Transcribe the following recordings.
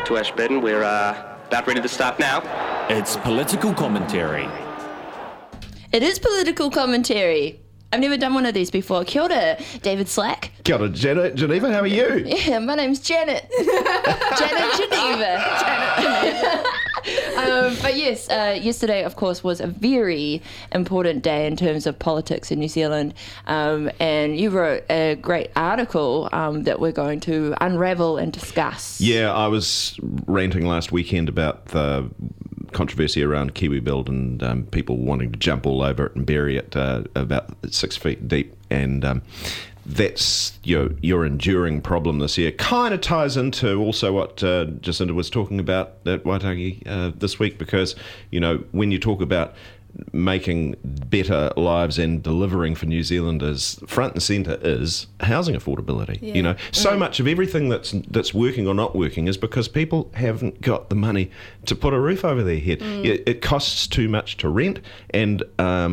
back to Ashburton. We're about ready to start now. It's political commentary. It is political commentary. I've never done one of these before. Kia ora, David Slack. Kia ora, Janet Geneva, how are you? Yeah, my name's Janet. Janet Geneva. But yes, yesterday, of course, was a very important day in terms of politics in New Zealand. And you wrote a great article that we're going to unravel and discuss. Yeah, I was ranting last weekend about the controversy around KiwiBuild and people wanting to jump all over it and bury it about 6 feet deep. And that's your enduring problem this year. Kind of ties into also what Jacinda was talking about at Waitangi this week, because, when you talk about making better lives and delivering for New Zealanders, front and centre is housing affordability. Yeah. So much of everything that's working or not working is because people haven't got the money to put a roof over their head. It costs too much to rent, and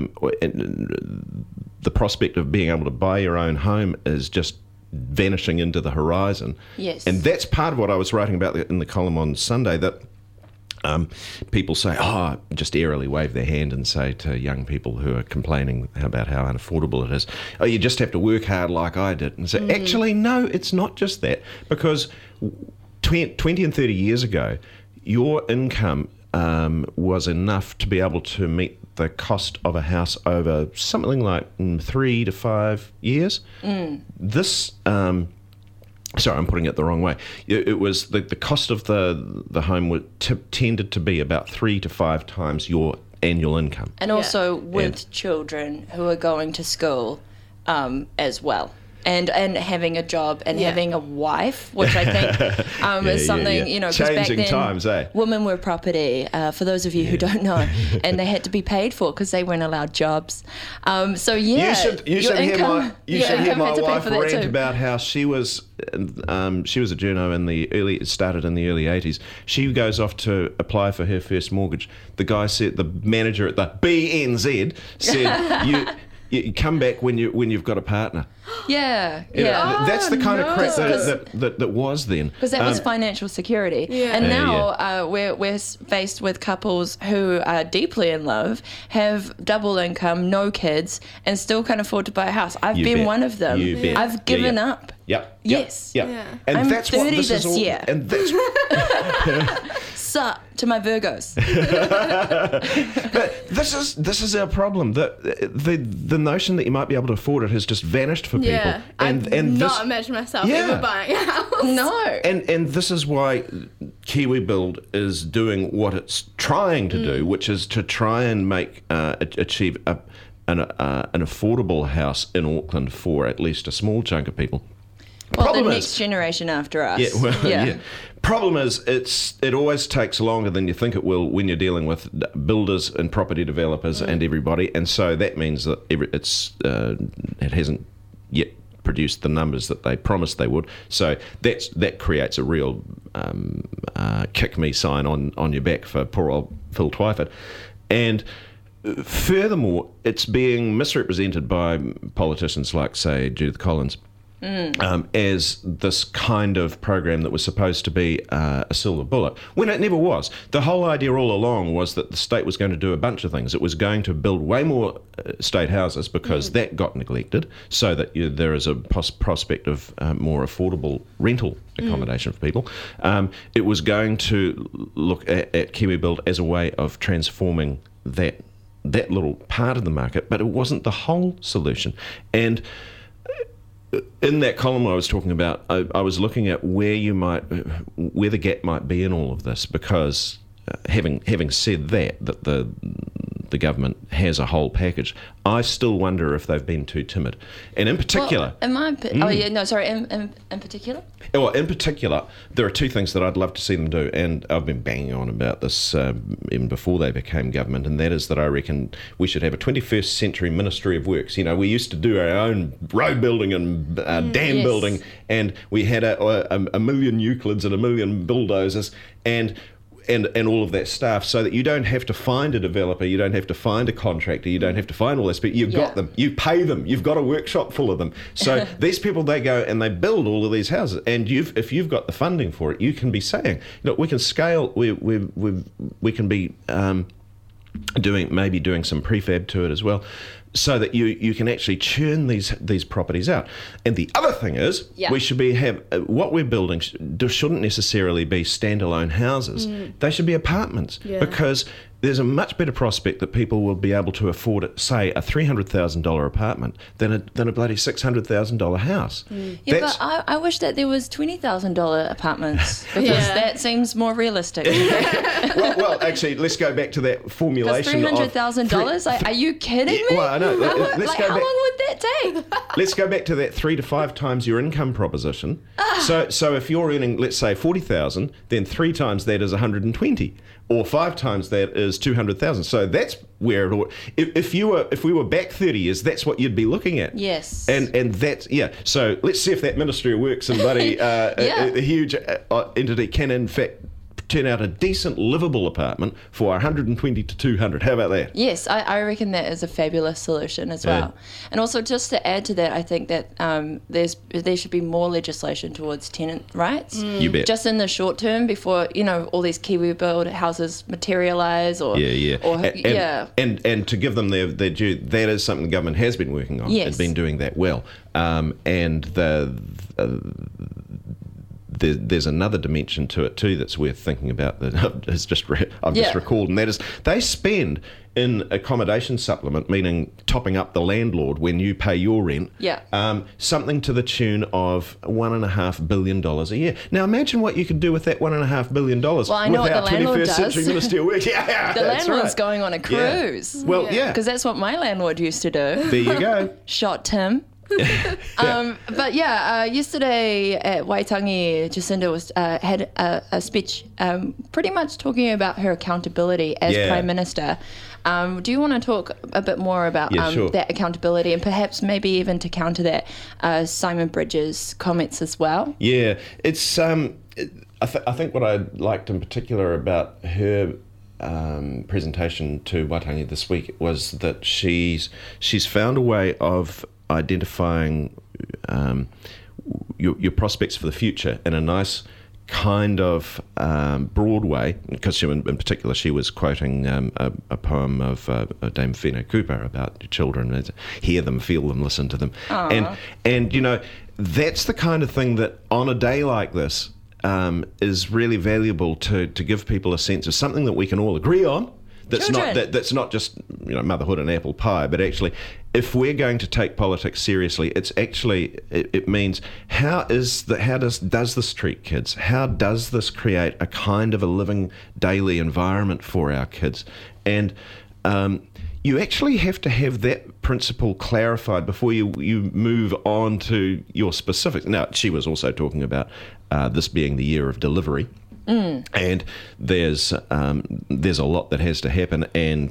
the prospect of being able to buy your own home is just vanishing into the horizon. Yes. And that's part of what I was writing about in the column on Sunday, that people say, just airily wave their hand and say to young people who are complaining about how unaffordable it is, you just have to work hard like I did. And say, actually, no, it's not just that. Because 20 and 30 years ago, your income was enough to be able to meet the cost of a house over something like 3 to 5 years. This... Sorry, I'm putting it the wrong way. It was the cost of the home tended to be about 3 to 5 times your annual income. And also with children who are going to school as well. And having a job and having a wife, which I think is something, because back changing then, times, eh? Women were property, for those of you who don't know, and they had to be paid for because they weren't allowed jobs. You should hear my wife rant about how she was a journo started in the early 80s. She goes off to apply for her first mortgage. The manager at the BNZ said, You come back when you've got a partner. Yeah. That's the kind of crap that was then. Because that was financial security. Yeah. And now we're faced with couples who are deeply in love, have double income, no kids, and still can't afford to buy a house. I've been one of them. You bet. I've given up. Yep. Yes. Yep. Yeah. And I'm that's 30 what this this is all, year. And that's Sup to my Virgos. But this is our problem. The notion that you might be able to afford it has just vanished for people. Yeah, And I this, not imagine myself ever buying a house. No. And this is why KiwiBuild is doing what it's trying to do, which is to try and achieve an affordable house in Auckland for at least a small chunk of people. Well, the next generation after us. Problem is, it always takes longer than you think it will when you're dealing with builders and property developers and everybody, and so that means that it hasn't yet produced the numbers that they promised they would. So that creates a real kick me sign on your back for poor old Phil Twyford. And furthermore, it's being misrepresented by politicians like, say, Judith Collins, as this kind of program that was supposed to be a silver bullet, when it never was. The whole idea all along was that the state was going to do a bunch of things. It was going to build way more state houses because that got neglected, so that there is a prospect of more affordable rental accommodation for people. It was going to look at KiwiBuild as a way of transforming that little part of the market, but it wasn't the whole solution. And in that column I was talking about, I was looking at where the gap might be in all of this, because having said that the government has a whole package, I still wonder if they've been too timid. And in particular... in particular? Well, in particular, there are two things that I'd love to see them do, and I've been banging on about this even before they became government, and that is that I reckon we should have a 21st century Ministry of Works. We used to do our own road building and dam building, and we had a million Euclids and a million bulldozers, and and all of that stuff, so that you don't have to find a developer, you don't have to find a contractor, you don't have to find all this, but you've got them, you pay them, you've got a workshop full of them. So these people, they go and they build all of these houses, and if you've got the funding for it, you can be saying, look, we can scale, we can be doing some prefab to it as well, so that you can actually churn these properties out. And the other thing is, we should have what we're building shouldn't necessarily be standalone houses. They should be apartments, because there's a much better prospect that people will be able to afford, say, a $300,000 apartment than a bloody $600,000 house. Yeah, but I wish that there was $20,000 apartments, because that seems more realistic. well, actually, let's go back to that formulation. $300,000? Are you kidding me? Well, I know. How long would that take? Let's go back to that 3 to 5 times your income proposition. So if you're earning, let's say, $40,000, then 3 times that is $120,000. Or 5 times that is $200,000. So that's where it all. If we were back 30 years, that's what you'd be looking at. Yes. And that's So let's see if that Ministry of Works and bloody a huge entity can in fact turn out a decent livable apartment for 120 to 200. How about that? Yes, I reckon that is a fabulous solution as well. And also, just to add to that, I think that there should be more legislation towards tenant rights. You bet. Just in the short term, before all these Kiwi build houses materialise, or and to give them their due, that is something the government has been working on. Yes. It's been doing that well, and there's another dimension to it too that's worth thinking about that I've just recalled, and that is they spend in accommodation supplement, meaning topping up the landlord when you pay your rent, something to the tune of $1.5 billion a year. Now imagine what you could do with that $1.5 billion. Well, I know with what the landlord does. Century Ministry of Works. The landlord's going on a cruise. Yeah. Well, because that's what my landlord used to do. There you go. Shot Tim. But yesterday at Waitangi, Jacinda had a speech pretty much talking about her accountability as Prime Minister. Do you want to talk a bit more about that accountability, and perhaps maybe even to counter that, Simon Bridges' comments as well? Yeah, it's I think what I liked in particular about her presentation to Waitangi this week was that she's found a way of identifying your prospects for the future in a nice kind of broad way, because in particular she was quoting a poem of Dame Whina Cooper about children. Hear them, feel them, listen to them. And that's the kind of thing that on a day like this is really valuable to give people a sense of something that we can all agree on. That's not just motherhood and apple pie, but actually, if we're going to take politics seriously, it's actually it means how does this treat kids? How does this create a kind of a living daily environment for our kids? And you actually have to have that principle clarified before you move on to your specifics. Now, she was also talking about this being the year of delivery. And there's a lot that has to happen, and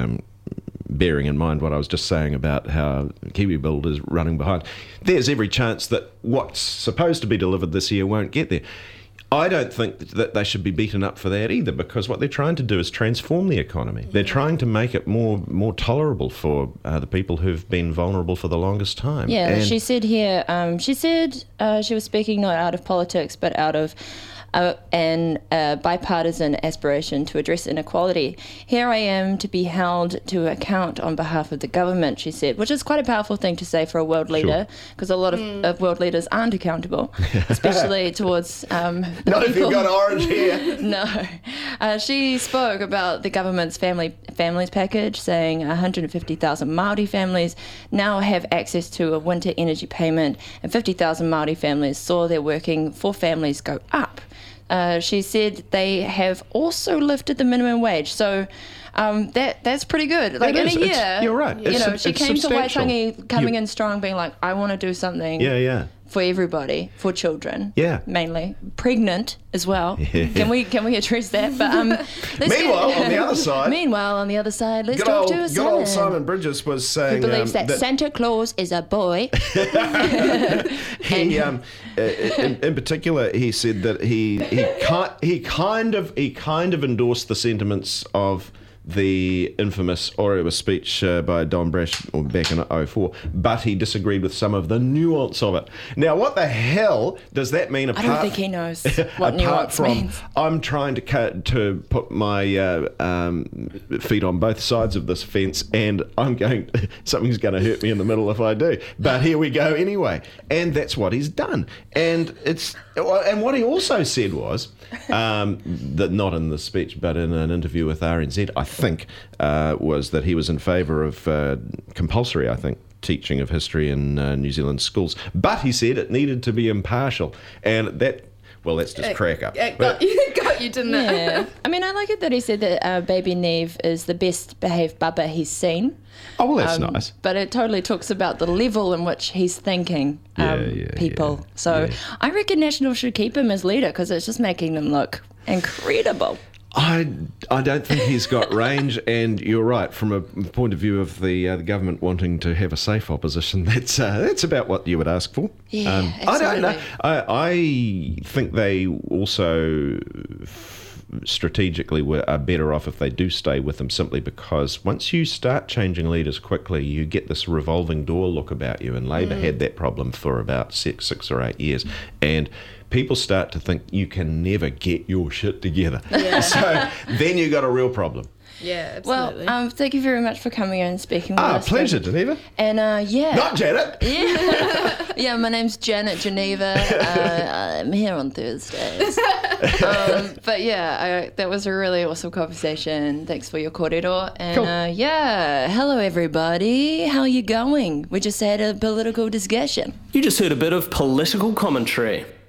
bearing in mind what I was just saying about how Kiwi Build is running behind, there's every chance that what's supposed to be delivered this year won't get there. I don't think that they should be beaten up for that either, because what they're trying to do is transform the economy. They're trying to make it more tolerable for the people who've been vulnerable for the longest time. Yeah, and she said here, she was speaking not out of politics, but out of and a bipartisan aspiration to address inequality. Here I am to be held to account on behalf of the government, she said, which is quite a powerful thing to say for a world leader, because a lot of world leaders aren't accountable, especially towards not people. If you've got orange hair. No. She spoke about the government's families package, saying 150,000 Māori families now have access to a winter energy payment, and 50,000 Māori families saw their working for families go up. She said they have also lifted the minimum wage. So that's pretty good. Like in a year, you're right. She came to Waitangi coming in strong, being like, I want to do something for everybody, for children. Yeah. Mainly. Pregnant as well. Yeah. Can we address that? But Meanwhile, on the other side... Meanwhile, on the other side, let's Good talk old, to good Simon. old Simon Bridges was saying... Who believes that Santa Claus is a boy. He, in particular, he said that he kind of endorsed the sentiments of the infamous Orewa speech by Don Brash back in 2004, but he disagreed with some of the nuance of it. Now, what the hell does that mean? I don't think he knows what apart nuance from means. I'm trying to put my feet on both sides of this fence, and something's going to hurt me in the middle if I do. But here we go anyway, and that's what he's done. And what he also said was that not in the speech, but in an interview with RNZ, I think, was that he was in favour of compulsory, I think, teaching of history in New Zealand schools. But he said it needed to be impartial. And that's just crack up. It got you, didn't it? Yeah. I mean, I like it that he said that Baby Neve is the best behaved bubba he's seen. Oh, well, that's nice. But it totally talks about the level in which he's thinking people. Yeah. So I reckon National should keep him as leader because it's just making them look incredible. I don't think he's got range, and you're right. From a point of view of the government wanting to have a safe opposition, that's about what you would ask for. Yeah, I don't know. absolutely. I think they also strategically are better off if they do stay with them, simply because once you start changing leaders quickly, you get this revolving door look about you, and Labor had that problem for about 6 or 8 years, and people start to think you can never get your shit together. Yeah. So then you got a real problem. Yeah, absolutely. Well, thank you very much for coming in and speaking with us. Pleasure, Geneva. And Not Janet. Yeah, my name's Janet Geneva. I'm here on Thursdays. But yeah, that was a really awesome conversation. Thanks for your kōrero. And Cool. hello everybody. How are you going? We just had a political discussion. You just heard a bit of political commentary.